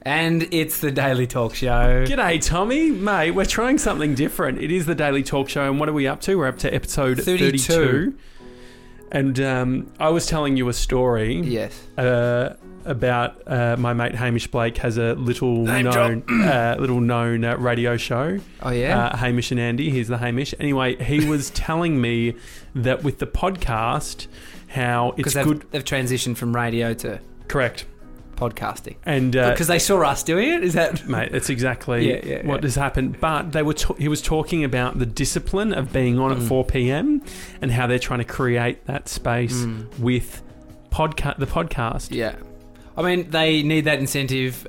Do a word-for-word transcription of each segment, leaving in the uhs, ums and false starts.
And it's the Daily Talk Show. G'day, Tommy. Mate, we're trying something different. It is the Daily Talk Show, and what are we up to? We're up to episode thirty-two. thirty-two. And um, I was telling you a story. Yes. Uh, about uh, my mate Hamish Blake has a little Name known, uh, little known uh, radio show. Oh yeah. Uh, Hamish and Andy. He's the Hamish. Anyway, he was telling me that with the podcast, how it's they've, good. They've transitioned from radio to correct podcasting, and uh, because they saw us doing it. Is that mate? That's exactly yeah, yeah, what yeah. has happened. But they were. Ta- he was talking about the discipline of being on mm. at four p.m. and how they're trying to create that space mm. with podcast. The podcast. Yeah. I mean, they need that incentive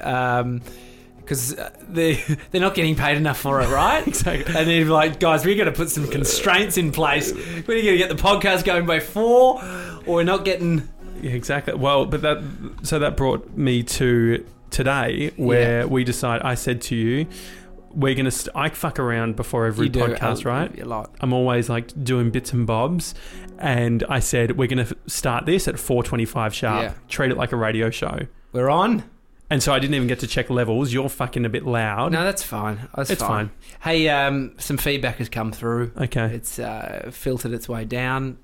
because um, they they're not getting paid enough for it, right? Exactly. And they're like, guys, we're going to put some constraints in place. We're going to get the podcast going by four, or we're not getting. Yeah, exactly. Well, but that so that brought me to today, where yeah. we decide. I said to you, we're gonna. St- I fuck around before every you do, podcast, a, right? A lot. I'm always like doing bits and bobs. And I said, we're going to start this at four twenty-five sharp. Yeah. Treat it like a radio show. We're on. And so I didn't even get to check levels. You're fucking a bit loud. No, that's fine. That's it's fine. fine. Hey, um, some feedback has come through. Okay. It's uh, filtered its way down.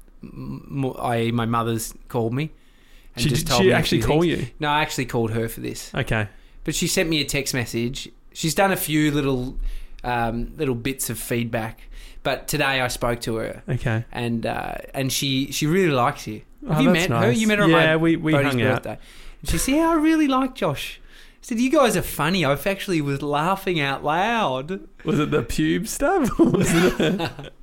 M- I, my mother's called me. And She, just did told she me actually call things. you? No, I actually called her for this. Okay. But she sent me a text message. She's done a few little um, little bits of feedback. But today I spoke to her. Okay. And uh, and she, she really likes you. Have oh, you that's met nice. her? You met her on yeah, my we, we Bodie's hung birthday. out. And she said, yeah, I really like Josh. I said, you guys are funny. I actually was laughing out loud. Was it the pube stuff? Or was it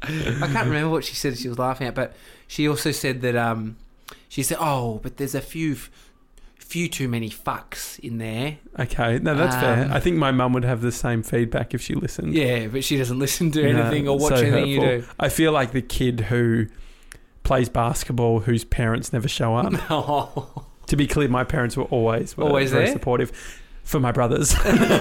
I can't remember what she said she was laughing at, but she also said that um, she said, oh, but there's a few few too many fucks in there. Okay, no, that's um, fair. I think my mum would have the same feedback if she listened. Yeah, but she doesn't listen to anything no, or watch so anything hurtful. you do. I feel like the kid who plays basketball whose parents never show up. Oh. To be clear, my parents were always were always very there? supportive for my brothers.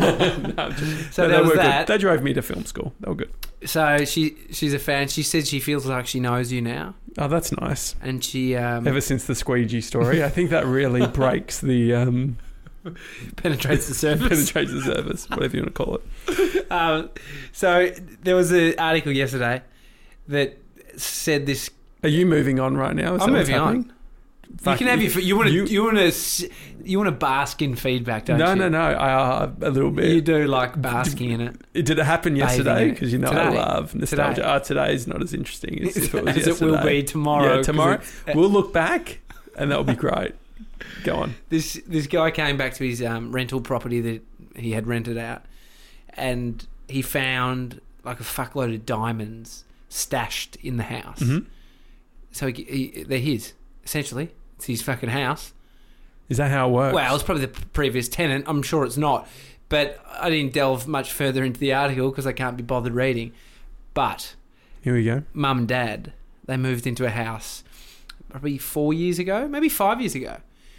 no, just, so no, there they was were that. Good. They drove me to film school. They were good. So she she's a fan. She said she feels like she knows you now. Oh, that's nice. And she um, ever since the squeegee story, I think that really breaks the um, penetrates the surface. penetrates the surface, whatever you want to call it. Um, so there was an article yesterday that said this. Are you moving on right now? Is I'm that what's moving happening? on. Fuck, you can have you, your. You want to. you- You want to. You want to bask in feedback, don't No, you? no, no. Uh, a little bit. You do like basking in it. It- Did it happen Bathing yesterday? in it. Because you know Today. I love nostalgia. Today. Oh, today is not as interesting as if it was As yesterday. it will be tomorrow. Yeah, 'cause tomorrow. it- We'll look back, and that will be great. Go on. This this guy came back to his um, rental property that he had rented out, and he found like a fuckload of diamonds stashed in the house. Mm-hmm. So he, he, they're his, essentially. It's his fucking house. Is that how it works? Well, it's probably the p- previous tenant. I'm sure it's not. But I didn't delve much further into the article because I can't be bothered reading. But Here we go. mum and dad, they moved into a house probably four years ago, maybe five years ago.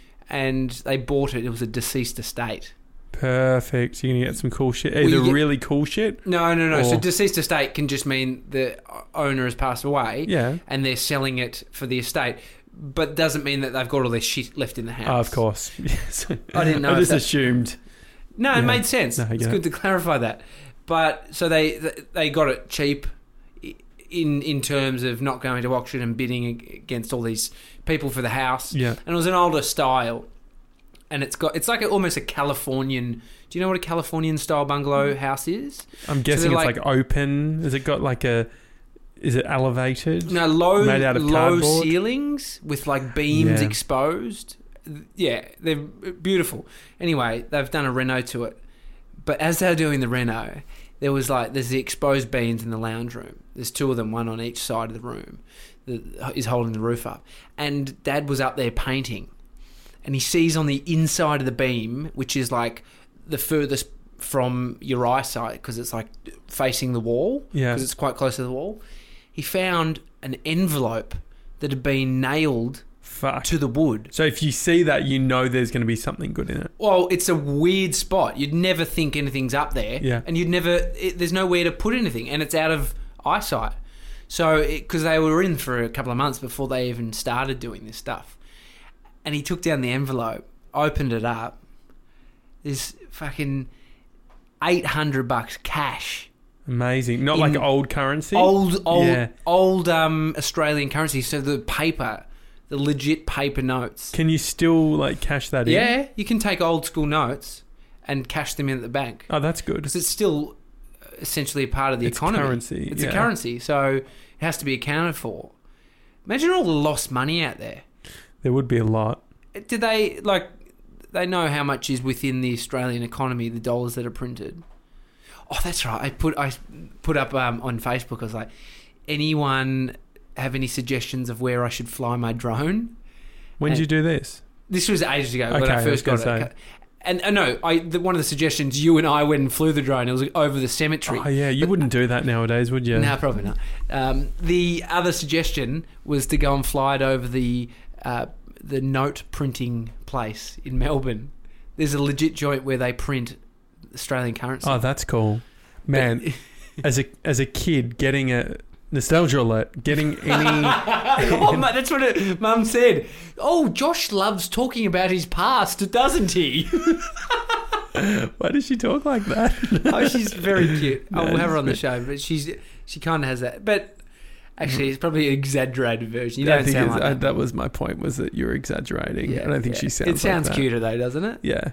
And they bought it. It was a deceased estate. Perfect. You're going to get some cool shit. Well, Either you get- really cool shit. No, no, no. Or- So deceased estate can just mean the owner has passed away. Yeah. And they're selling it for the estate. But doesn't mean that they've got all their shit left in the house. Oh, of course. Yes. I didn't know I if just that- assumed. No, it Yeah. made sense. No, I it's get good to clarify that. But so they they got it cheap in in terms of not going to auction and bidding against all these people for the house. Yeah. And it was an older style. And it's got it's like a, almost a Californian. Do you know what a Californian style bungalow house is? I'm guessing they're it's like, open. Has it got like a... Is it elevated? No, low Made out of low cardboard? ceilings with like beams Yeah. exposed. Yeah, they're beautiful. Anyway, they've done a reno to it. But as they're doing the reno, there was like there's the exposed beams in the lounge room. There's two of them, one on each side of the room, that is holding the roof up. And Dad was up there painting, and he sees on the inside of the beam, which is like the furthest from your eyesight because it's like facing the wall, Yeah. because it's quite close to the wall. He found an envelope that had been nailed Fuck. to the wood. So if you see that, you know there's going to be something good in it. Well, it's a weird spot. You'd never think anything's up there. Yeah. And you'd never... It, there's nowhere to put anything. And it's out of eyesight. So, because they were in for a couple of months before they even started doing this stuff. And he took down the envelope, opened it up. There's fucking eight hundred bucks cash. Amazing. Not In like old currency? Old, old, Yeah. old um, Australian currency. So the paper, the legit paper notes. Can you still like cash that in? Yeah, you can take old school notes and cash them in at the bank. Oh, that's good. Because it's still essentially a part of the It's economy. currency, It's yeah. a currency, so it has to be accounted for. Imagine all the lost money out there. There would be a lot. Do they, like, they know how much is within the Australian economy, the dollars that are printed? Oh, that's right. I put I put up um, on Facebook, I was like, anyone have any suggestions of where I should fly my drone? When did And- you do this? This was ages ago when Okay, I I first was got gonna it. And uh, no, I the, one of the suggestions, you and I went and flew the drone. It was over the cemetery. Oh, yeah. You wouldn't do that nowadays, would you? No, probably not. Um, the other suggestion was to go and fly it over the uh, the note printing place in Melbourne. There's a legit joint where they print Australian currency. Oh, that's cool. Man, as a as a kid, getting a nostalgia alert, getting any... oh, mate, that's what it, Mum said. Oh, Josh loves talking about his past, doesn't he? Why does she talk like that? Oh, she's very cute. No, I'll have her on the it's show, but she's she kind of has that. But actually, it's probably an exaggerated version. You I don't think sound it's- like I- that. that was my point, was that you're exaggerating. Yeah, I don't think yeah. she sounds It sounds like that. cuter though, doesn't it? Yeah.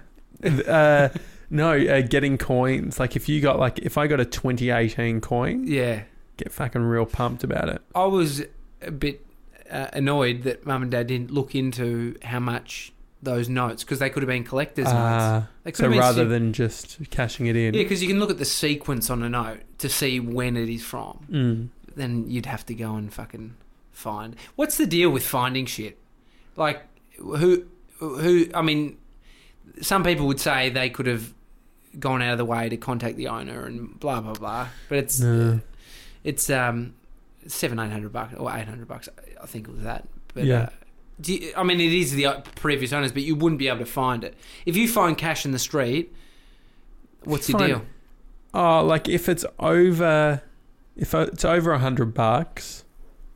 uh, no, uh, getting coins. Like if you got like, if I got a twenty eighteen coin, Yeah. get fucking real pumped about it. I was a bit uh, annoyed that Mum and Dad didn't look into how much those notes, because they could have been collector's notes. Uh, They could so have been rather se- than just cashing it in. Yeah, because you can look at the sequence on a note to see when it is from. Mm. Then you'd have to go and fucking find. What's the deal with finding shit? Like, who, who? I mean, some people would say they could have gone out of the way to contact the owner and blah blah blah. But it's No. it's um seven eight hundred bucks or eight hundred bucks. I think it was that. But, Yeah. Uh, do you, I mean, it is the previous owners, but you wouldn't be able to find it if you find cash in the street. What's your Fine. deal? Oh, like if it's over, if it's over a hundred bucks,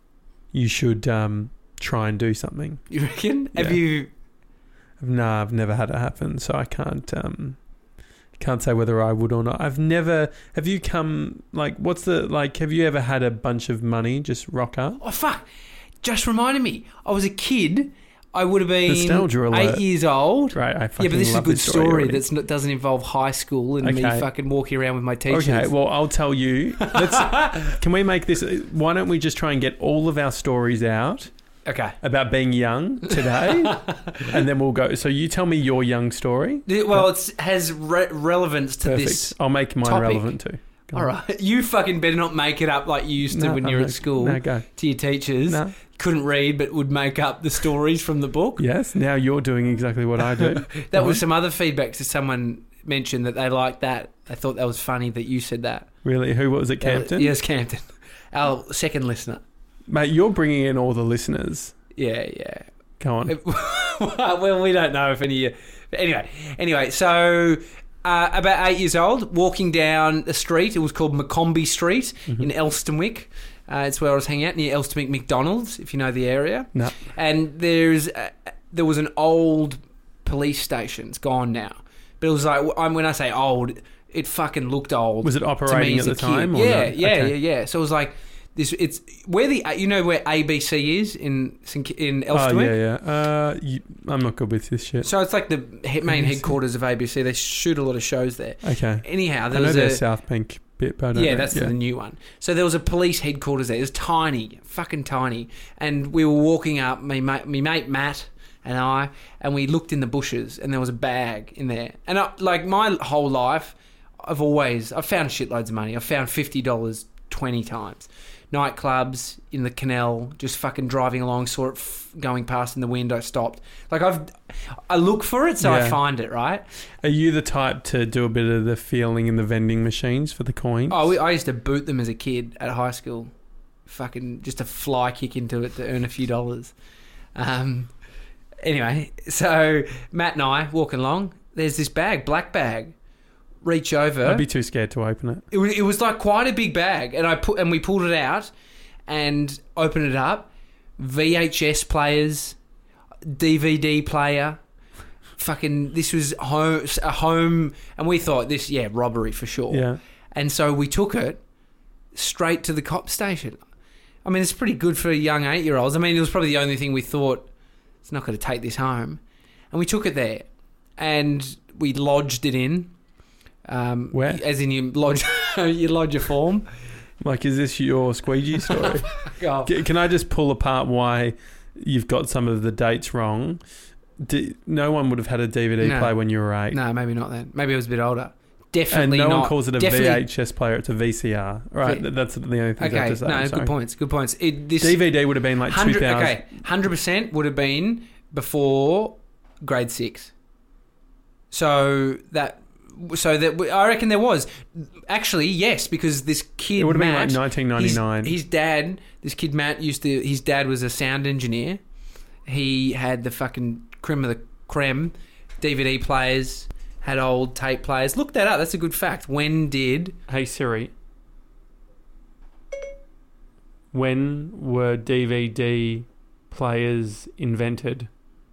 you should um, try and do something. You reckon? Yeah. Have you? Nah, I've never had it happen, so I can't um, can't say whether I would or not. I've never. Have you come like? What's the like? Have you ever had a bunch of money just rock up? Oh fuck! Just reminded me. I was a kid. I would have been Nostalgia alert. eight years old. Right, I fucking Yeah, but this is a love good story, already. that's not, doesn't involve high school and me Okay. fucking walking around with my teachers. Okay, well, I'll tell you. Let's, can we make this? Why don't we just try and get all of our stories out Okay. about being young today, and then we'll go. So you tell me your young story. Well, it has re- relevance to Perfect. this. I'll make mine topic. relevant too. Go All on. right. You fucking better not make it up like you used to No, when I'm you were not- at school No, go. to your teachers. No. Couldn't read but would make up the stories from the book. Yes. Now you're doing exactly what I do. That was some other feedback to someone mentioned that they liked that. They thought that was funny that you said that. Really. Who was it? Campton. Yes, Campton. Our second listener. Mate, you're bringing in all the listeners. Yeah, yeah. Go on. Well, we don't know if any. But anyway, anyway, so uh, about eight years old, walking down the street. It was called Maccombie Street Mm-hmm. in Elstonwick. Uh, it's where I was hanging out near Elstonwick McDonald's, if you know the area. No. And there's uh, there was an old police station. It's gone now, but it was like I'm when I say old, it fucking looked old. Was it to me operating as at a the kid. time? Or Yeah, no? yeah, Okay. yeah, yeah. So it was like this. It's where the you know where A B C is in St- in Elstonwick. Oh yeah, yeah. Uh, you, I'm not good with this shit. So it's like the he- main A B C. headquarters of A B C. They shoot a lot of shows there. Okay. Anyhow, I there know was there's a South Bank bit, but I don't yeah, know. that's the new one. So there was a police headquarters there. It was tiny, fucking tiny. And we were walking up, me mate, me mate Matt and I, and we looked in the bushes, and there was a bag in there. And I, like my whole life, I've always I've found shitloads of money. I've found fifty dollars twenty times. Nightclubs in the canal, just fucking driving along, saw it f- going past in the window, stopped. Like I've, I look for it, so I Yeah. find it, right? Are you the type to do a bit of the feeling in the vending machines for the coins? Oh, we, I used to boot them as a kid at high school. Fucking just a fly kick into it to earn a few dollars. Um, anyway, so Matt and I walking along. There's this bag, black bag. Reach over. I'd be too scared to open it. It was, it was like quite a big bag, and I put and we pulled it out and opened it up. V H S players, D V D player, fucking, this was home, a home, and we thought this, yeah, robbery for sure. Yeah. And so we took it straight to the cop station. I mean, it's pretty good for young eight-year-olds. I mean, it was probably the only thing we thought, it's not going to take this home. And we took it there, and we lodged it in. Um, Where? As in you lodge, you lodge a form. Like, is this your squeegee story? Oh. C- Can I just pull apart why you've got some of the dates wrong? D- no one would have had a D V D No. player when you were eight. No, maybe not then. Maybe I was a bit older. And Definitely no not. one calls it a Definitely- V H S player, it's a V C R. Right, V- th- that's the only thing I Okay, have to say. no, I'm sorry. good points. Good points. It, this D V D would have been like two hundred. thousand. Okay, hundred percent would have been before grade six. So that, so that I reckon there was actually yes, because this kid It would have been Matt, like nineteen ninety-nine. His, his dad, this kid Matt used to. His dad was a sound engineer. He had the fucking creme of the creme, D V D players, had old tape players. Look that up. That's a good fact. When did Hey Siri, when were D V D players invented?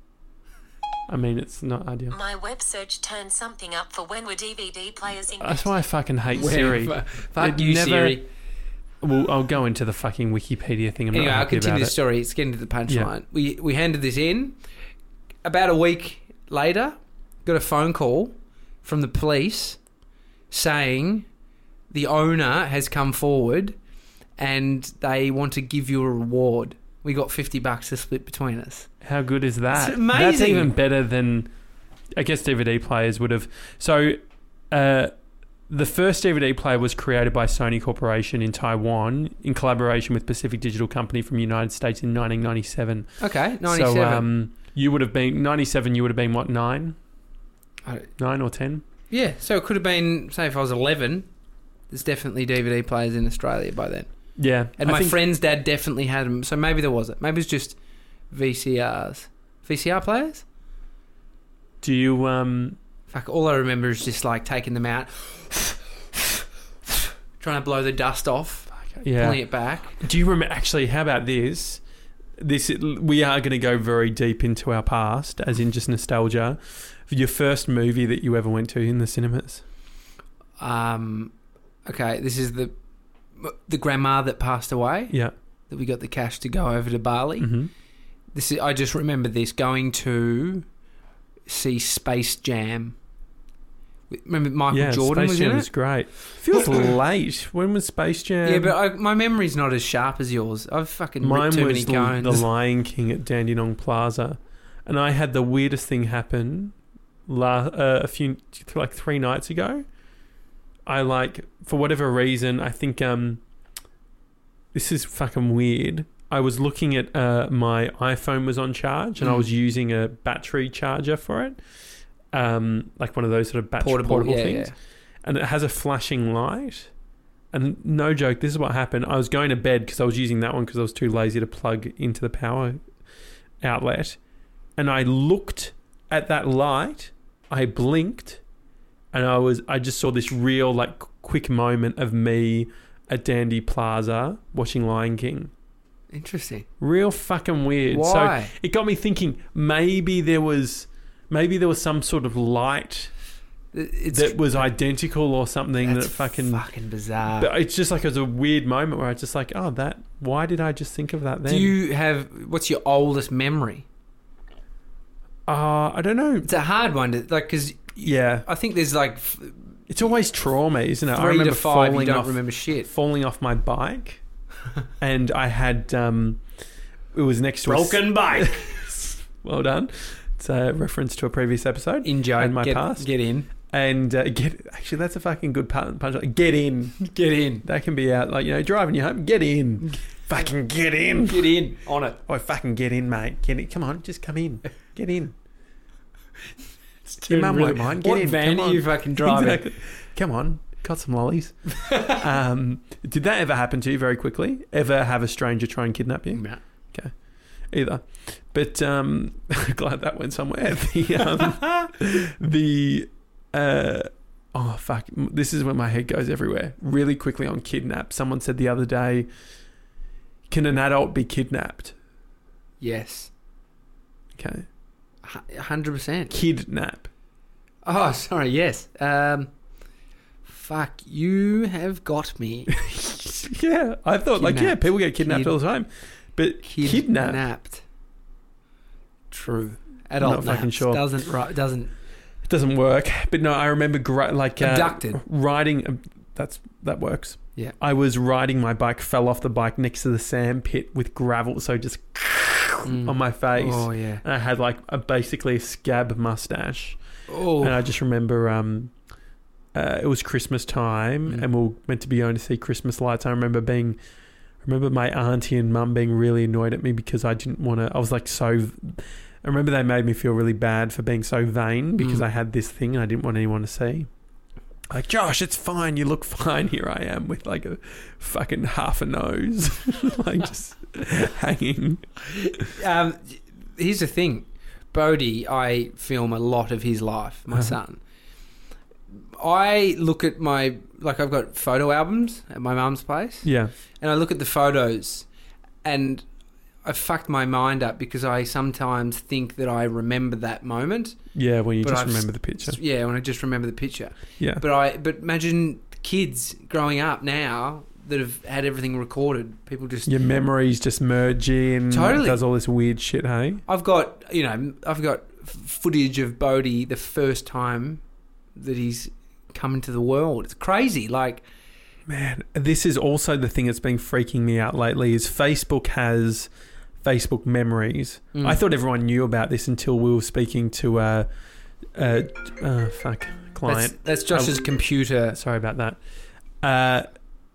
I mean, it's not ideal. My web search turned something up for when were D V D players invented. That's why I fucking hate when- Siri. Fuck It you, never- Siri. Well, I'll go into the fucking Wikipedia thing. I'm Anyway, not I'll happy continue about the story. It's getting to the punchline. Yeah. We we handed this in. About a week later, got a phone call from the police saying the owner has come forward and they want to give you a reward. We got fifty bucks to split between us. it. How good is that? It's amazing. That's even better than, I guess, D V D players would have. So, uh, the first D V D player was created by Sony Corporation in Taiwan in collaboration with Pacific Digital Company from the United States in nineteen ninety-seven. Okay, ninety-seven. So, um, you would have been ninety-seven. You would have been what, nine, I- nine or ten? yeah, so it could have been, say if I was eleven, there's definitely D V D players in Australia by then. Yeah, And I my think- friend's dad definitely had them. So maybe there wasn't. Maybe it's just V C Rs. V C R players? Do you um? Fuck, all I remember is just like taking them out, trying to blow the dust off, Yeah. pulling it back. Do you remember? Actually, how about this? This we are going to go very deep into our past, as in just nostalgia. Your first movie that you ever went to in the cinemas? Um, okay, this is the the grandma that passed away. Yeah. That we got the cash to go over to Bali. Mm-hmm. This is, I just remember this going to see Space Jam. Remember Michael yeah, Jordan Space was Jam in is it? great. Feels late. When was Space Jam? Yeah, but I, my memory's not as sharp as yours. I've fucking mine ripped too was many the, cones. the Lion King at Dandenong Plaza, and I had the weirdest thing happen. La- uh, a few like three nights ago. I like for whatever reason I think um. This is fucking weird. I was looking at uh, my iPhone was on charge and Mm. I was using a battery charger for it, um, like one of those sort of battery Portable, portable, yeah, things, yeah. and it has a flashing light. And no joke, this is what happened. I was going to bed because I was using that one because I was too lazy to plug into the power outlet, and I looked at that light. I blinked, and I was I just saw this real like quick moment of me at Dandy Plaza watching Lion King. Interesting. Real fucking weird. Why? So it got me thinking maybe there was maybe there was some sort of light It's that was identical or something that's that fucking fucking bizarre. but it's just like it was a weird moment where I was just like, oh, that why did I just think of that then? Do you have what's your oldest memory? uh I don't know. It's a hard one to like because Yeah. I think there's like f- It's always trauma, isn't it? I three remember to five you falling don't off remember shit. falling off my bike and I had um it was next to a Broken bike. well done. It's a reference to a previous episode. In joke. And my get, past. Get in. And uh, get actually that's a fucking good punch. punch get in. Get in. That can be out like, you know, driving you home. Get in. Fucking get in. Get in. On it. Oh, fucking get in, mate. Get in. Come on, just come in. Get in. It's Your mum really- won't mind. Get what in. van Come are you on. fucking driving? Exactly. Come on. Got some lollies. um, did that ever happen to you very quickly? Ever have a stranger try and kidnap you? No. Either. But um, glad that went somewhere. The, um, the uh, oh, fuck. This is when my head goes everywhere. Really quickly on kidnap. Someone said the other day, can an adult be kidnapped? Yes. Okay. one hundred percent. Kidnap. Oh, sorry, yes. Um, fuck, you have got me. Yeah, I thought, like, yeah, Kidnapped. people get kidnapped Kid- all the time. But kidnap. Kidnapped. True. Adult Not fucking naps. sure. Doesn't, ri- doesn't... It doesn't work. But no, I remember, gra- like... Uh, Abducted. Riding... Um, that's That works. Yeah. I was riding my bike, fell off the bike next to the sand pit with gravel, so just Mm. on my face. Oh, yeah. And I had, like, a, basically a scab mustache. Oh. And I just remember... Um, uh, it was Christmas time, Mm. and we were meant to be going to see Christmas lights. I remember being... I remember my auntie and mum being really annoyed at me because I didn't want to... I was like so... I remember they made me feel really bad for being so vain because Mm. I had this thing and I didn't want anyone to see. Like, Josh, it's fine. You look fine. Here I am with like a fucking half a nose. Like just hanging. Um, here's the thing. Bodhi, I film a lot of his life, my Uh-huh. son. I look at my... Like, I've got photo albums at my mum's place. Yeah. And I look at the photos and I fucked my mind up because I sometimes think that I remember that moment. Yeah, when you But just I've remember s- the picture. Yeah, when I just remember the picture. Yeah. But I but imagine kids growing up now that have had everything recorded. People just... Your memories just merge in. Totally. It does all this weird shit, hey? I've got, you know, I've got f- footage of Bodhi the first time that he's come into the world. It's crazy. Like... Man, this is also the thing that's been freaking me out lately is Facebook has Facebook memories. Mm. I thought everyone knew about this until we were speaking to a, a uh, fuck client. That's, that's Josh's Um, computer. Sorry about that. Uh,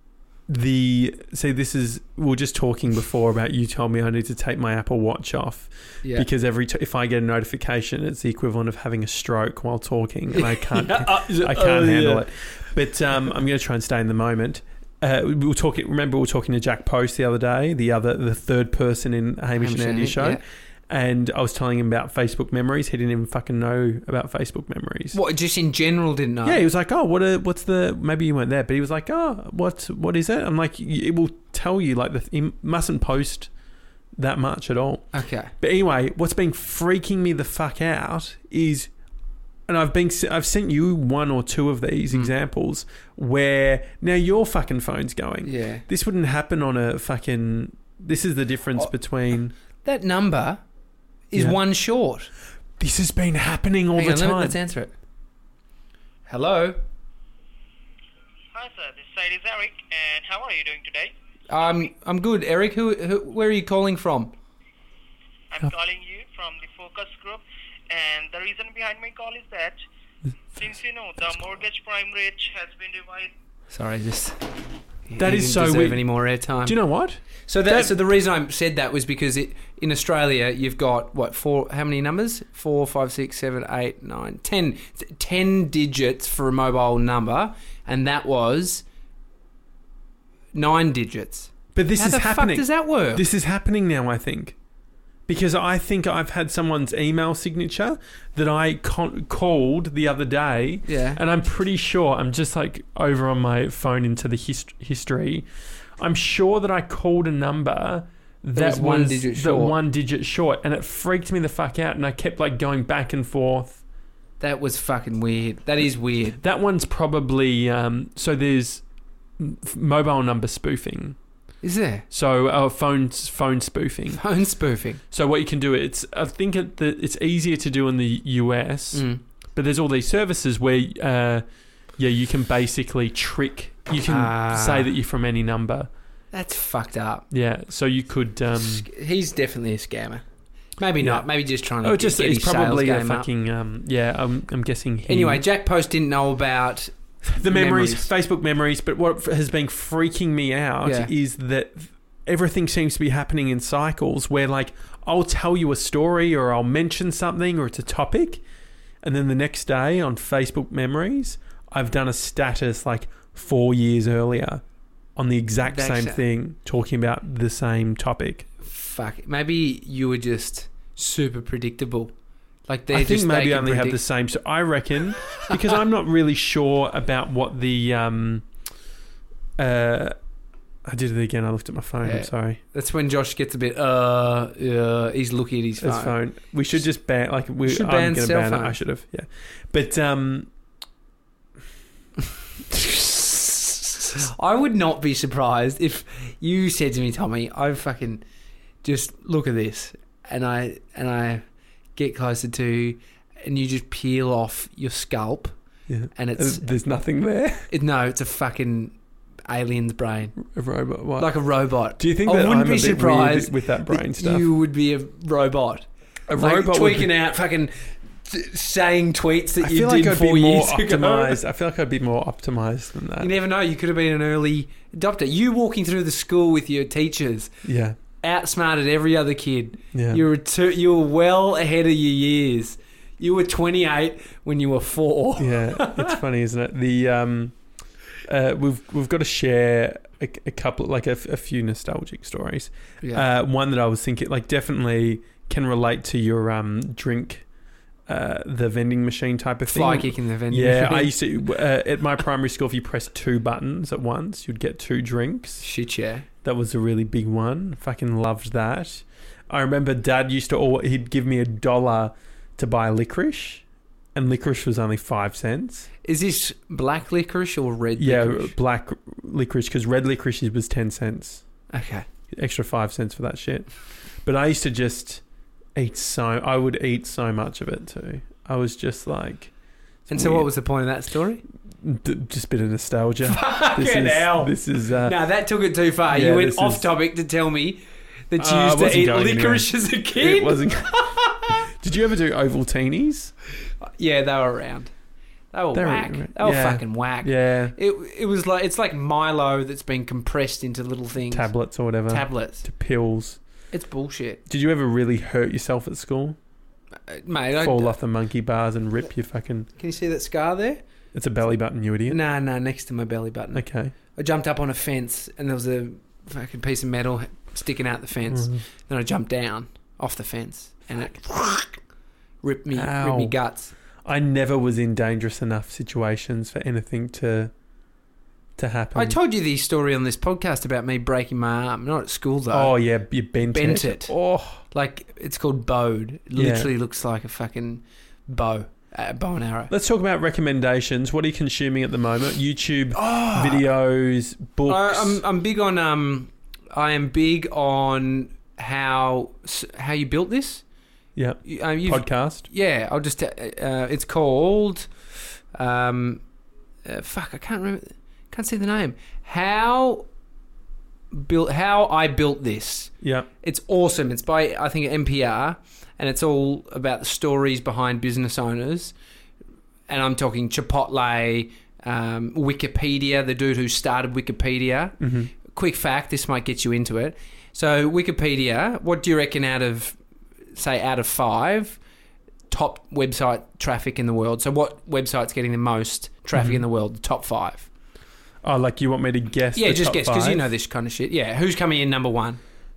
the see, this is we were just talking before about you told me I need to take my Apple Watch off Yeah. because every t- if I get a notification, it's the equivalent of having a stroke while talking, and I can't Uh, I can't oh, handle yeah. it. But um, I'm going to try and stay in the moment. Uh, we were talking. Remember, we were talking to Jack Post the other day, the other, the third person in Hamish, and Andy's show, yeah. and I was telling him about Facebook memories. He didn't even fucking know about Facebook memories. What, just in general didn't know? Yeah, he was like, "Oh, what? A, what's the? Maybe you weren't there, but he was like, "Oh, what? What is it?" I'm like, "It will tell you. Like, the, he mustn't post that much at all." Okay. But anyway, what's been freaking me the fuck out is. And I've been, I've sent you one or two of these Mm. examples where now your fucking phone's going. Yeah. This wouldn't happen on a fucking. This is the difference Oh. between. That number is Yeah. one short. This has been happening all Hang the on, let me- time. let's answer it. Hello. Hi sir, this side is Eric, and how are you doing today? Um, I'm good, Eric. Who, who? Where are you calling from? I'm Oh. calling you from the focus group, and the reason behind my call is that since you know the mortgage prime rate has been revised. Sorry, just. That he is didn't so deserve weird. Any more airtime? Do you know what? So that, That- so the reason I said that was because it in Australia you've got what four? How many numbers? Four, five, six, seven, eight, nine, ten. Ten digits for a mobile number, and that was nine digits. But this How is the happening. fuck does that work? This is happening now, I think. Because I think I've had someone's email signature that I con- called the other day. Yeah. And I'm pretty sure, I'm just like over on my phone into the hist- history. I'm sure that I called a number that was one was digit that short. one digit short. And it freaked me the fuck out. And I kept like going back and forth. That was fucking weird. That is weird. That one's probably, um, so there's m- mobile number spoofing. Is there So uh, phone phone spoofing. phone spoofing? So what you can do, it's I think it, the, it's easier to do in the U S, Mm. but there's all these services where, uh, yeah, you can basically trick. You can Ah. say that you're from any number. That's fucked up. Yeah, so you could. Um, He's definitely a scammer. Maybe Yeah. not. Maybe just trying to oh, get, just get it's his probably sales a game up. fucking. Um, yeah, I'm, I'm guessing. He, Anyway, Jack Post didn't know about the memories, memories. Facebook memories. But what has been freaking me out Yeah. is that everything seems to be happening in cycles where, like, I'll tell you a story or I'll mention something or it's a topic, and then the next day on Facebook memories, I've done a status like four years earlier on the exact That's same it. thing, talking about the same topic. fuck. Maybe you were just super predictable. Like they I think just maybe they I could only have the predict- same. So I reckon, because I'm not really sure about what the um, uh, I did it again. I looked at my phone. Yeah. I'm sorry. That's when Josh gets a bit, uh, uh he's looking at his phone. His phone. We should just ban, like, we, Should I'm ban going to cell ban it. phone. I should have, yeah. But, um, I would not be surprised if you said to me, Tommy, I fucking just look at this, and I and I get closer to you, and you just peel off your scalp, yeah. and it's There's nothing there. it, no, it's a fucking alien's brain, A robot. What? like a robot. Do you think I that wouldn't I'm be a bit surprised weird with that brain that stuff? You would be a robot, A like robot would tweaking be- out, fucking t- saying tweets that I you feel did like I'd four be more years ago. optimized. I feel like I'd be more optimized than that. You never know. You could have been an early adopter. You walking through the school with your teachers, Yeah. outsmarted every other kid. Yeah. You were two, you were well ahead of your years. You were twenty-eight when you were four. Yeah, it's funny, isn't it? The um, uh, we've we've got to share a, a couple, like a, a few nostalgic stories. Yeah. Uh, one that I was thinking, like, definitely can relate to your um drink, uh, the vending machine type of thing. Fly kicking the vending Yeah, machine. I used to uh, at my primary school. If you pressed two buttons at once, you'd get two drinks. Shit, yeah. That was a really big one. Fucking loved that. I remember Dad used to always, he'd give me a dollar to buy licorice, and licorice was only five cents. Is this black licorice or red Yeah, licorice? black licorice, because red licorice was ten cents. Okay. Extra five cents for that shit. But I used to just eat so, I would eat so much of it too. I was just like... And so what was the point of that story? D- just a bit of nostalgia. Fucking this is, hell. This is... Uh, No, that took it too far. yeah, you went this off is- topic to tell me that you Uh, I used to wasn't eat going licorice anywhere. as a kid. It wasn't... Did you ever do Ovaltinis? Yeah, they were around. They were They were- whack. They were yeah. fucking whack. Yeah. It it was like it's like Milo that's been compressed into little things. Tablets or whatever. Tablets. To pills. It's bullshit, Did you ever really hurt yourself at school? Uh, mate. I, Fall off the monkey bars and rip your fucking... Can you see that scar there? It's a belly button, you idiot. Nah, nah, next to my belly button. Okay. I jumped up on a fence and there was a fucking piece of metal sticking out the fence. Mhm. Then I jumped down off the fence and it ripped me, Ow. ripped me guts. I never was in dangerous enough situations for anything to to happen. I told you the story on this podcast about me breaking my arm. Not at school though. Oh yeah, you bent, Bent it. it. Oh, Like it's called bowed. It Yeah. literally looks like a fucking bow, a bow and arrow. let's talk about recommendations. What are you consuming at the moment? YouTube videos, books. I, I'm I'm big on um I am big on how how you built this. yeah, You- Um, you've, podcast. yeah, I'll just. Uh, uh, it's called. Um, uh, fuck, I can't remember. Can't see the name. How built? How I built this. Yeah, It's awesome. It's by I think N P R, and it's all about the stories behind business owners. And I'm talking Chipotle, um, Wikipedia, the dude who started Wikipedia. mm-hmm. Quick fact: this might get you into it. So Wikipedia, what do you reckon out of, say, out of five, top website traffic in the world? So what website's getting the most traffic Mhm. in the world? The top five. Oh, like you want me to guess? Yeah, the just top guess because you five? know this kind of shit. Yeah, who's coming in number one?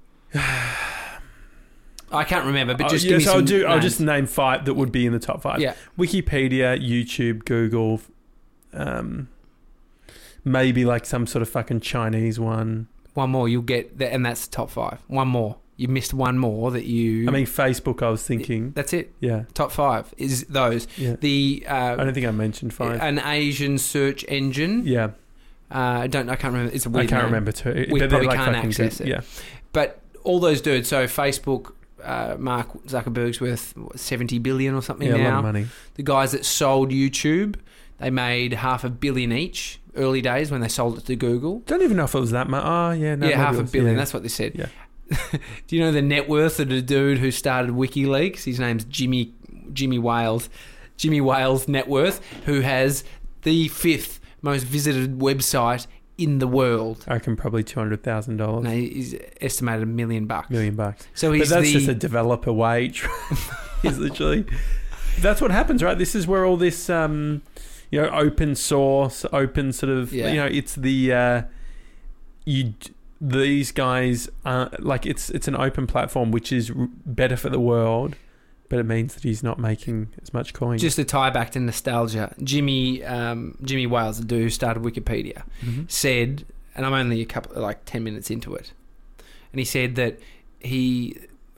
I can't remember, but Oh, just yeah, give me so some I'll do. I'll names. just name five that would be in the top five. Yeah. Wikipedia, YouTube, Google, um, maybe like some sort of fucking Chinese one. One more, you'll get that, and that's the top five. One more, you missed one more that you. I mean, Facebook. I was thinking. that's it. Yeah, Top five is those. yeah. The uh, I don't think I mentioned five. an Asian search engine. yeah, Uh, I don't. I can't remember. It's a I weird can't name. remember too. We but they're probably like can't fucking access good. it. Yeah, But all those dudes. So Facebook, uh, Mark Zuckerberg's worth what, seventy billion or something yeah, a lot now. of money. The guys that sold YouTube, they made half a billion each. Early days when they sold it to Google. Don't even know if it was that much. Oh yeah, no, yeah, maybe half it a was- billion. yeah. That's what they said. Yeah. Do you know the net worth of the dude who started WikiLeaks? His name's Jimmy Jimmy Wales. Jimmy Wales' net worth, who has the fifth most visited website in the world. I reckon probably two hundred thousand dollars, No, he's estimated a million bucks. million bucks. So But he's that's the just a developer wage. He's literally. That's what happens, right? This is where all this, um, you know, open source, open sort of, Yeah. you know, it's the uh, you. These guys are like it's it's an open platform, which is r- better for the world, but it means that he's not making as much coin. just to tie back to nostalgia. Jimmy um, Jimmy Wales, the dude who started Wikipedia, Mhm. said and I'm only a couple, like ten minutes into it. And he said that he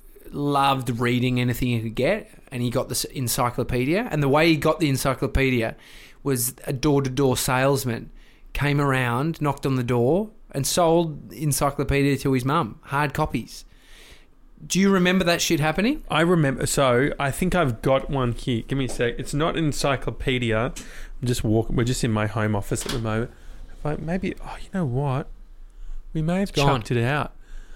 loved reading anything he could get, and he got this encyclopedia. And the way he got the encyclopedia was a door-to-door salesman came around, knocked on the door, and sold the encyclopedia to his mum, hard copies. Do you remember that shit happening? I remember. So I think I've got one here. Give me a sec. It's not an encyclopedia. I'm just walking. We're just in my home office at the moment. But maybe. Oh, you know what? We may have Go on. chucked it out.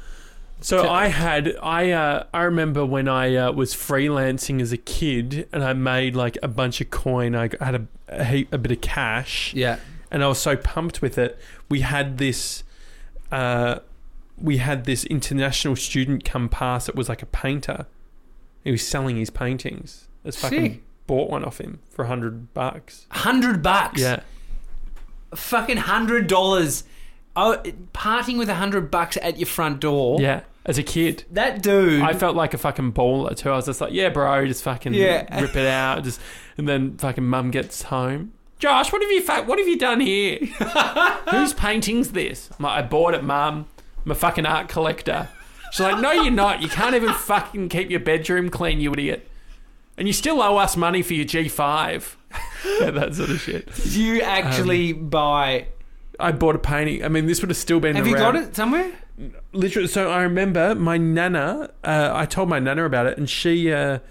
So So- I had. I uh, I remember when I uh, was freelancing as a kid, and I made like a bunch of coin. I had a a, heap, a bit of cash. Yeah. And I was so pumped with it. We had this. Uh, we had this international student come past. It was like a painter. He was selling his paintings. I just fucking Sick. bought one off him for a hundred bucks. Hundred bucks. Yeah, Fucking hundred dollars. Oh, parting with a hundred bucks at your front door. yeah. As a kid, That dude. I felt like a fucking baller too. I was just like, yeah, bro, just fucking Yeah. rip it out. Just and then fucking mum gets home. Josh, what have you fa- what have you done here? Whose painting's this? I'm like, I bought it, mum. I'm a fucking art collector. She's like, no, you're not. You can't even fucking keep your bedroom clean, you idiot. And you still owe us money for your G five. Yeah, that sort of shit. Did you actually buy? I bought a painting. I mean, this would have still been Have around. you got it somewhere? Literally, so I remember my nana, uh, I told my nana about it, and she, uh,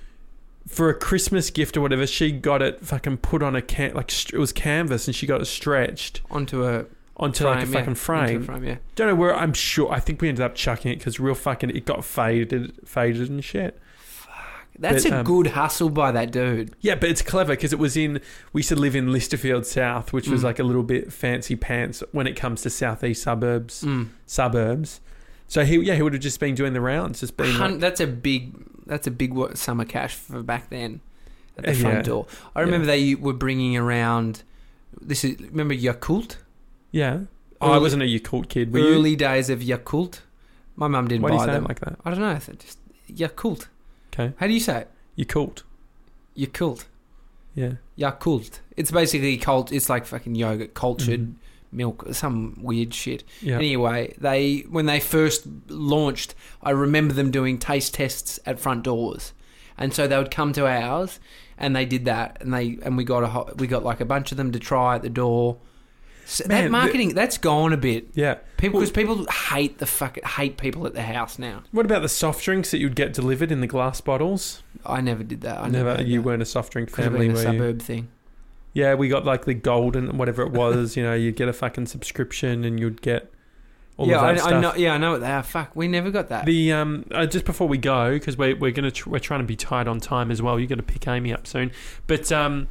for a Christmas gift or whatever, she got it fucking put on a can, like st- it was canvas, and she got it stretched Onto a onto frame, like a yeah. fucking frame. Onto a frame, yeah. Don't know where. I'm sure. I think we ended up chucking it because real fucking it got faded, faded and shit. That's But, a um, good hustle by that dude. Yeah, but it's clever because it was in. We used to live in Listerfield South, which was Mm. like a little bit fancy pants when it comes to southeast suburbs. Mm. Suburbs. So he, yeah, he would have just been doing the rounds, just being Hun- like, that's a big. That's a big wo- summer cash for back then. At the Uh, front yeah. door, I remember they were bringing around. This is remember Yakult. yeah. Oh, I Early- wasn't a Yakult kid. Were you? Early days of Yakult. My mum didn't Why do you buy say them. it like that? I don't know. I said just Yakult. Okay. How do you say it? Yakult. Yakult. Yeah. Yakult. It's basically cult. It's like fucking yogurt, cultured Mhm. milk, some weird shit. Yeah. Anyway, they when they first launched, I remember them doing taste tests at front doors, and so they would come to ours, and they did that, and they and we got a ho- we got like a bunch of them to try at the door. So Man, that the- marketing that's gone a bit. Yeah. People Well- because people hate the fuck hate people at the house now. What about the soft drinks that you'd get delivered in the glass bottles? I never did that. I Never. did You that. weren't a soft drink Could have family, been a were you? suburb thing. Yeah, we got like the golden, whatever it was. You know, you'd get a fucking subscription and you'd get all yeah, of that I, stuff. I know. Yeah, I know what they are. Fuck, we never got that. The um, uh, just before we go, because we're we're gonna tr- we're trying to be tight on time as well. You're gonna pick Amy up soon, but um,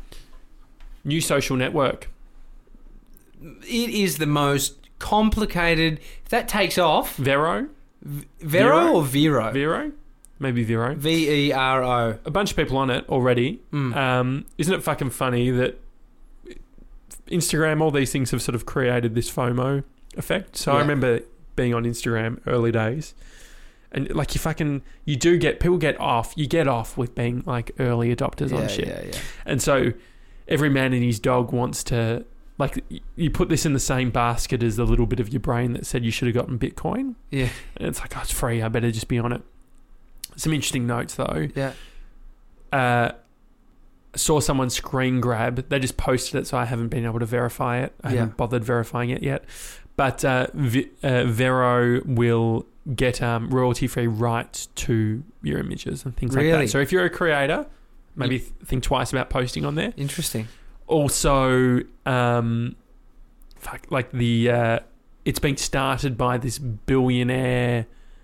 new social network. It is the most complicated. If that takes off, Vero, V- Vero, Vero? or Vero? Vero, maybe Vero. V E R O. A bunch of people on it already. Mm. Um, isn't it fucking funny that Instagram, all these things have sort of created this FOMO effect? So I Yeah. remember being on Instagram early days, and like you fucking you do get people get off. You get off with being like early adopters yeah, on shit. yeah, yeah. And so every man and his dog wants to, like, y- you put this in the same basket as the little bit of your brain that said you should have gotten Bitcoin. Yeah, And it's like, oh, it's free. I better just be on it. Some interesting notes, though. yeah. Uh, saw someone screen grab. They just posted it, so I haven't been able to verify it. I Yeah. haven't bothered verifying it yet. But uh, v- uh, Vero will get um, royalty-free rights to your images and things like Really? that. So if you're a creator, maybe th- think twice about posting on there. Interesting. Also, um, fuck, like the uh, it's been started by this billionaire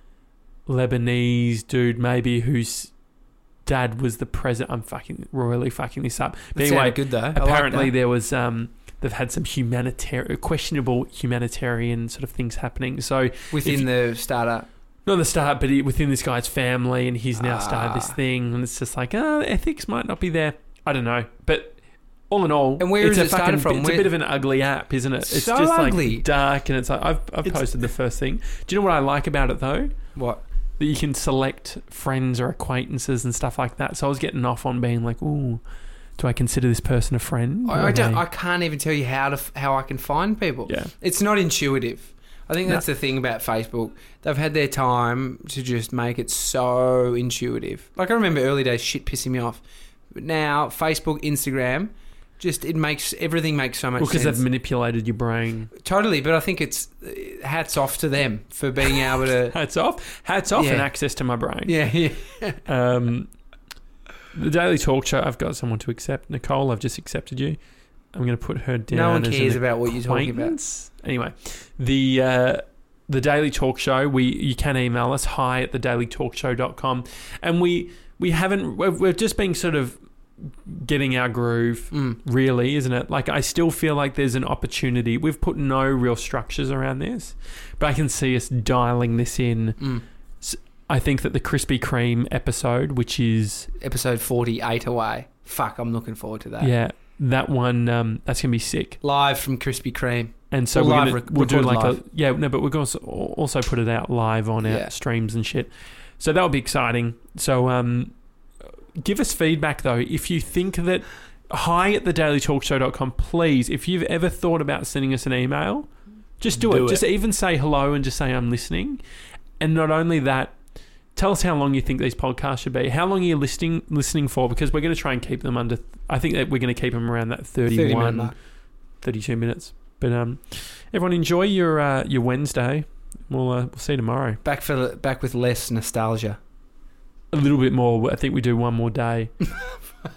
Lebanese dude, maybe whose dad was the president. I'm fucking royally fucking this up. But That anyway, sounded good though. I like apparently that. there was um, they've had some humanitarian, questionable humanitarian sort of things happening. So within the startup. not the start, but he, within this guy's family, and he's now started this Ah. thing, and it's just like, oh, ethics might not be there. I don't know, but. All in all, And where it's is a it started fucking, from? It's Where- a bit of an ugly app, isn't it? It's So just ugly. like dark, and it's like I've I've It's- posted the first thing. Do you know what I like about it though? What? That you can select friends or acquaintances and stuff like that. So I was getting off on being like, ooh, do I consider this person a friend? I, I don't. They- I can't even tell you how to f- how I can find people. Yeah. It's not intuitive. I think No. that's the thing about Facebook. They've had their time to just make it so intuitive. Like I remember early days, shit pissing me off. But now Facebook, Instagram, just it makes everything makes so much Well, because sense. they've manipulated your brain. Totally, but I think it's uh, hats off to them for being able to. Hats off. Hats off Yeah. and access to my brain. Yeah, yeah. Um, the Daily Talk Show, I've got someone to accept. Nicole, I've just accepted you. I'm going to put her down. No one as cares an about what you're talking about. acquaintance. Anyway, the uh, the Daily Talk Show, we you can email us, hi at the daily talk show dot com. And we, we haven't, we've, we've just been sort of getting our groove, Mm. really, isn't it? Like, I still feel like there's an opportunity. We've put no real structures around this, but I can see us dialing this in. Mm. I think that the Krispy Kreme episode, which is Episode forty-eight away. Fuck, I'm looking forward to that. yeah, that one um, that's gonna be sick. Live from Krispy Kreme. And so Well, we're live gonna, rec- we'll do recorded like live. a yeah no, but we're going to also put it out live on our Yeah. streams and shit. So that'll be exciting. So um, give us feedback though if you think that. Hi at the daily talk show dot com, please. If you've ever thought about sending us an email, just do, Do it. it. Just even say hello and just say I'm listening. And not only that, tell us how long you think these podcasts should be. How long are you listening listening for? Because we're going to try and keep them under. I think that we're going to keep them around that thirty minute thirty-one, mark. thirty-two minutes. But um, everyone enjoy your uh, your Wednesday. We'll uh, we'll see you tomorrow. Back for back with less nostalgia. A little bit more. I think we do one more day.